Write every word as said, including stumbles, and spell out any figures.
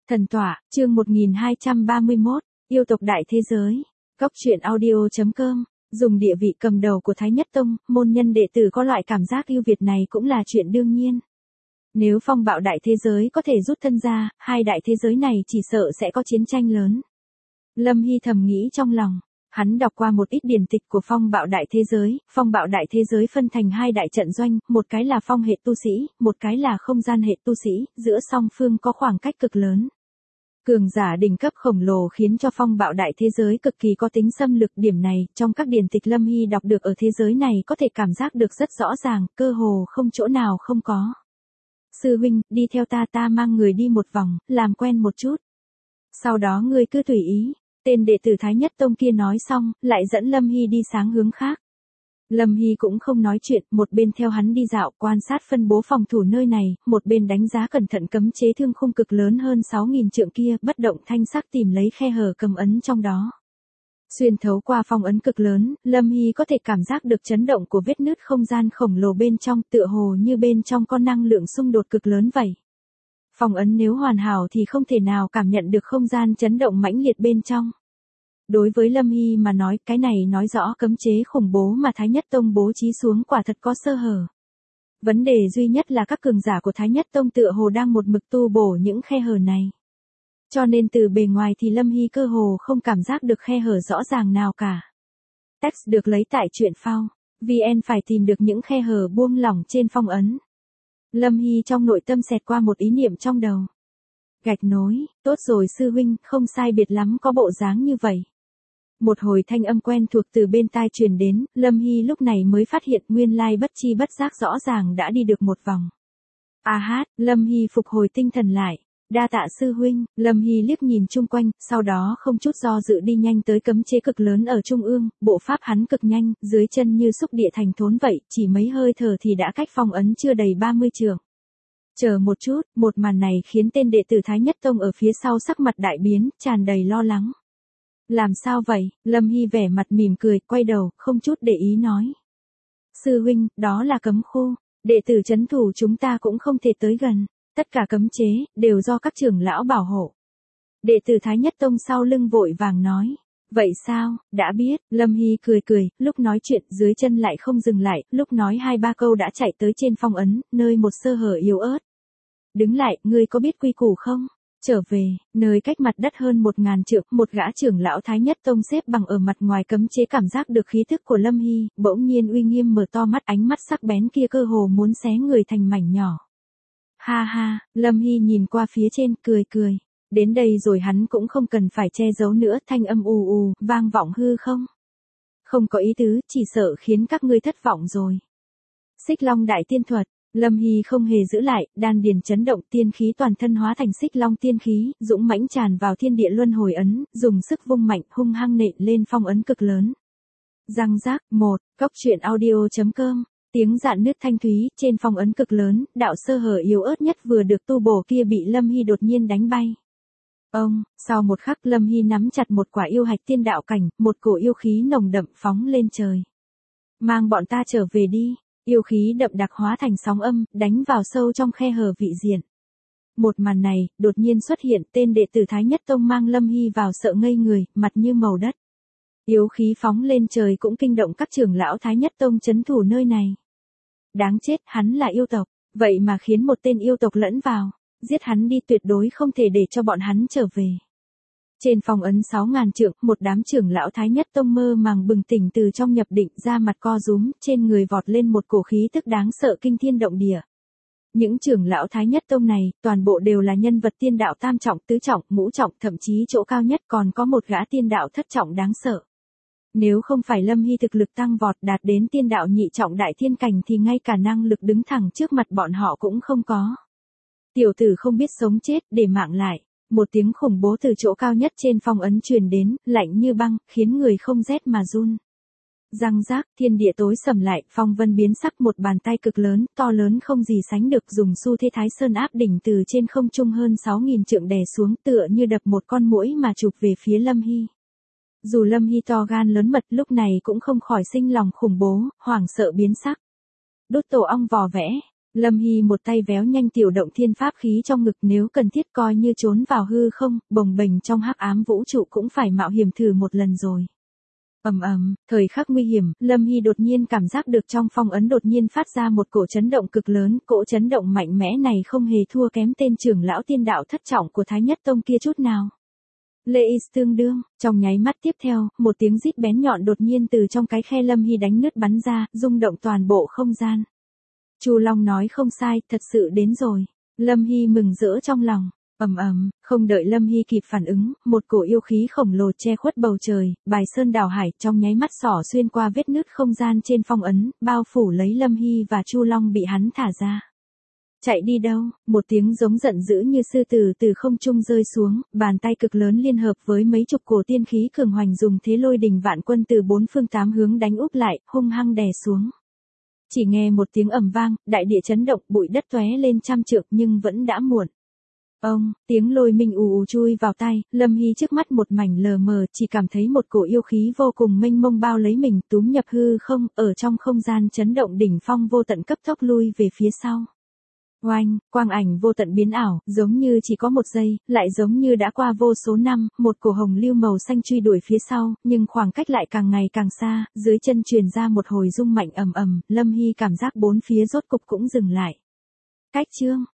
Thần tọa, chương một nghìn hai trăm ba mươi mốt, yêu tộc đại thế giới. Góc truyện audio.com, dùng địa vị cầm đầu của Thái Nhất Tông, môn nhân đệ tử có loại cảm giác ưu việt này cũng là chuyện đương nhiên. Nếu phong bạo đại thế giới có thể rút thân ra, hai đại thế giới này chỉ sợ sẽ có chiến tranh lớn. Lâm Hy thầm nghĩ trong lòng. Hắn đọc qua một ít điển tịch của phong bạo đại thế giới, phong bạo đại thế giới phân thành hai đại trận doanh, một cái là phong hệ tu sĩ, một cái là không gian hệ tu sĩ, giữa song phương có khoảng cách cực lớn. Cường giả đỉnh cấp khổng lồ khiến cho phong bạo đại thế giới cực kỳ có tính xâm lược, điểm này, trong các điển tịch Lâm Hy đọc được ở thế giới này có thể cảm giác được rất rõ ràng, cơ hồ không chỗ nào không có. Sư huynh, đi theo ta ta mang người đi một vòng, làm quen một chút. Sau đó ngươi cứ tùy ý. Tên đệ tử Thái Nhất Tông kia nói xong, lại dẫn Lâm Hy đi sáng hướng khác. Lâm Hy cũng không nói chuyện, một bên theo hắn đi dạo, quan sát phân bố phòng thủ nơi này, một bên đánh giá cẩn thận cấm chế thương khung cực lớn hơn sáu nghìn trượng kia, bất động thanh sắc tìm lấy khe hở cầm ấn trong đó. Xuyên thấu qua phong ấn cực lớn, Lâm Hy có thể cảm giác được chấn động của vết nứt không gian khổng lồ bên trong, tựa hồ như bên trong có năng lượng xung đột cực lớn vậy. Phong ấn nếu hoàn hảo thì không thể nào cảm nhận được không gian chấn động mãnh liệt bên trong. Đối với Lâm Hy mà nói, cái này nói rõ cấm chế khủng bố mà Thái Nhất Tông bố trí xuống quả thật có sơ hở. Vấn đề duy nhất là các cường giả của Thái Nhất Tông tựa hồ đang một mực tu bổ những khe hở này. Cho nên từ bề ngoài thì Lâm Hy cơ hồ không cảm giác được khe hở rõ ràng nào cả. Text được lấy tại truyện phao. vê en phải tìm được những khe hở buông lỏng trên phong ấn. Lâm Hy trong nội tâm xẹt qua một ý niệm trong đầu. Gạch nối, tốt rồi sư huynh, không sai biệt lắm có bộ dáng như vậy. Một hồi thanh âm quen thuộc từ bên tai truyền đến, Lâm Hy lúc này mới phát hiện nguyên lai bất chi bất giác rõ ràng đã đi được một vòng. A hát, Lâm Hy phục hồi tinh thần lại. Đa tạ sư huynh, Lâm Hy liếc nhìn chung quanh, sau đó không chút do dự đi nhanh tới cấm chế cực lớn ở trung ương, bộ pháp hắn cực nhanh, dưới chân như xúc địa thành thốn vậy, chỉ mấy hơi thở thì đã cách phong ấn chưa đầy ba mươi trượng. Chờ một chút, một màn này khiến tên đệ tử Thái Nhất Tông ở phía sau sắc mặt đại biến, tràn đầy lo lắng. Làm sao vậy? Lâm Hy vẻ mặt mỉm cười, quay đầu, không chút để ý nói. Sư huynh, đó là cấm khu, đệ tử trấn thủ chúng ta cũng không thể tới gần, tất cả cấm chế, đều do các trưởng lão bảo hộ. Đệ tử Thái Nhất Tông sau lưng vội vàng nói. Vậy sao, đã biết, Lâm Hy cười cười, lúc nói chuyện dưới chân lại không dừng lại, lúc nói hai ba câu đã chạy tới trên phong ấn, nơi một sơ hở yếu ớt. Đứng lại, ngươi có biết quy củ không? Trở về, nơi cách mặt đất hơn một ngàn trượng, một gã trưởng lão Thái Nhất Tông xếp bằng ở mặt ngoài cấm chế cảm giác được khí thức của Lâm Hy, bỗng nhiên uy nghiêm mở to mắt, ánh mắt sắc bén kia cơ hồ muốn xé người thành mảnh nhỏ. Ha ha, Lâm Hy nhìn qua phía trên, cười cười. Đến đây rồi hắn cũng không cần phải che giấu nữa, thanh âm ù ù, vang vọng hư không? Không có ý tứ, chỉ sợ khiến các ngươi thất vọng rồi. Xích Long đại tiên thuật. Lâm Hy không hề giữ lại, đan điền chấn động, tiên khí toàn thân hóa thành xích long tiên khí, dũng mãnh tràn vào thiên địa luân hồi ấn, dùng sức vung mạnh, hung hăng nện lên phong ấn cực lớn. Răng rác, một, góc truyện audio.com, tiếng rạn nứt thanh thúy, trên phong ấn cực lớn, đạo sơ hở yếu ớt nhất vừa được tu bổ kia bị Lâm Hy đột nhiên đánh bay. Ông, sau một khắc Lâm Hy nắm chặt một quả yêu hạch tiên đạo cảnh, một cổ yêu khí nồng đậm phóng lên trời. Mang bọn ta trở về đi. Yêu khí đậm đặc hóa thành sóng âm, đánh vào sâu trong khe hở vị diện. Một màn này, đột nhiên xuất hiện, tên đệ tử Thái Nhất Tông mang Lâm Hy vào sợ ngây người, mặt như màu đất. Yêu khí phóng lên trời cũng kinh động các trưởng lão Thái Nhất Tông trấn thủ nơi này. Đáng chết, hắn là yêu tộc, vậy mà khiến một tên yêu tộc lẫn vào, giết hắn đi, tuyệt đối không thể để cho bọn hắn trở về. Trên phong ấn sáu ngàn trượng, một đám trưởng lão Thái Nhất Tông mơ màng bừng tỉnh từ trong nhập định, ra mặt co rúm, trên người vọt lên một cổ khí tức đáng sợ kinh thiên động địa. Những trưởng lão Thái Nhất Tông này, toàn bộ đều là nhân vật tiên đạo tam trọng, tứ trọng, ngũ trọng, thậm chí chỗ cao nhất còn có một gã tiên đạo thất trọng đáng sợ. Nếu không phải Lâm Hy thực lực tăng vọt đạt đến tiên đạo nhị trọng đại thiên cảnh thì ngay cả năng lực đứng thẳng trước mặt bọn họ cũng không có. Tiểu tử không biết sống chết, để mạng lại. Một tiếng khủng bố từ chỗ cao nhất trên phong ấn truyền đến, lạnh như băng, khiến người không rét mà run. Răng rác, thiên địa tối sầm lại, phong vân biến sắc, một bàn tay cực lớn, to lớn không gì sánh được, dùng xu thế Thái Sơn áp đỉnh từ trên không trung hơn sáu nghìn trượng đè xuống, tựa như đập một con muỗi mà chụp về phía Lâm Hy. Dù Lâm Hy to gan lớn mật lúc này cũng không khỏi sinh lòng khủng bố, hoảng sợ biến sắc. Đốt tổ ong vò vẽ. Lâm Hy một tay véo nhanh tiểu động thiên pháp khí trong ngực, nếu cần thiết coi như trốn vào hư không, bồng bềnh trong hắc ám vũ trụ cũng phải mạo hiểm thử một lần rồi. Ầm ầm, thời khắc nguy hiểm, Lâm Hy đột nhiên cảm giác được trong phong ấn đột nhiên phát ra một cổ chấn động cực lớn, cỗ chấn động mạnh mẽ này không hề thua kém tên trưởng lão tiên đạo thất trọng của Thái Nhất Tông kia chút nào. Lê Is tương đương, trong nháy mắt tiếp theo, một tiếng rít bén nhọn đột nhiên từ trong cái khe Lâm Hy đánh nứt bắn ra, rung động toàn bộ không gian. Chu Long nói không sai, thật sự đến rồi. Lâm Hy mừng rỡ trong lòng. Ầm ầm, không đợi Lâm Hy kịp phản ứng, một cổ yêu khí khổng lồ che khuất bầu trời, bài sơn đảo hải, trong nháy mắt xỏ xuyên qua vết nứt không gian trên phong ấn, bao phủ lấy Lâm Hy và Chu Long bị hắn thả ra. Chạy đi đâu? Một tiếng giống giận dữ như sư tử từ không trung rơi xuống, bàn tay cực lớn liên hợp với mấy chục cổ tiên khí cường hoành dùng thế lôi đình vạn quân từ bốn phương tám hướng đánh úp lại, hung hăng đè xuống. Chỉ nghe một tiếng ầm vang, đại địa chấn động, bụi đất tóe lên trăm trượng nhưng vẫn đã muộn. Ông, tiếng lôi minh ù ù chui vào tai, Lâm Hy trước mắt một mảnh lờ mờ, chỉ cảm thấy một cổ yêu khí vô cùng mênh mông bao lấy mình, túm nhập hư không, ở trong không gian chấn động đỉnh phong vô tận cấp tốc lui về phía sau. Oanh, quang ảnh vô tận biến ảo, giống như chỉ có một giây, lại giống như đã qua vô số năm, một cổ hồng lưu màu xanh truy đuổi phía sau, nhưng khoảng cách lại càng ngày càng xa, dưới chân truyền ra một hồi rung mạnh ầm ầm, Lâm Hy cảm giác bốn phía rốt cục cũng dừng lại. Cách chương